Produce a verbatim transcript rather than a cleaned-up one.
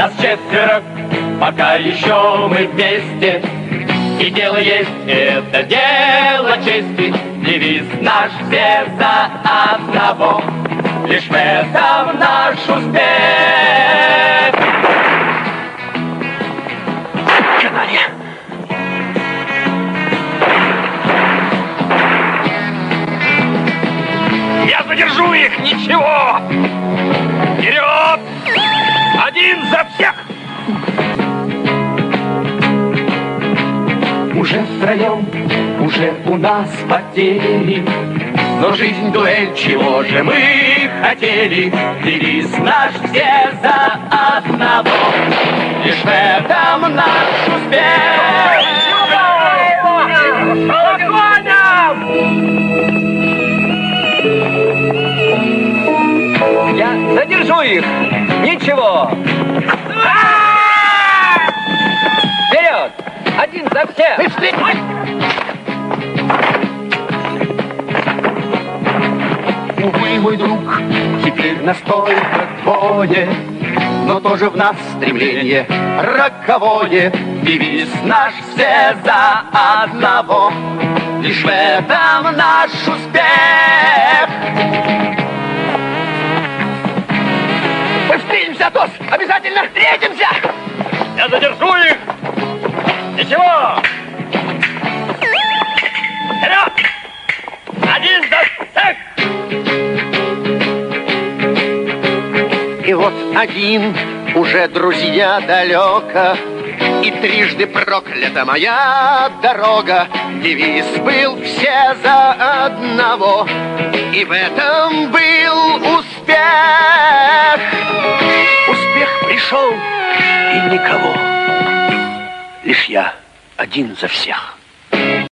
Нас четверо, пока еще мы вместе. И дело есть, это дело чести. Девиз наш все за одного. Лишь в этом наш успех. Каналья! Я задержу их, ничего! Вперед! Один за всех! Уже втроем, уже у нас потери. Но жизнь дуэль, чего же мы хотели? Девиз наш все за одного. Лишь в этом наш успех. Я задержу их. Ничего. Вперед! Один за всех! Быстрее! Увы, мой друг, теперь нас только двое, но тоже в нас стремление роковое. Девиз наш все за одного. Лишь в этом наш успех. Мы встретимся, Атос! Обязательно встретимся! Я задержу их! Ничего! Вперед! Один за всех! И вот один уже, друзья, далеко, и трижды проклята моя дорога. Девиз был все за одного, и в этом был успех. Успех пришел, и никого, лишь я один за всех.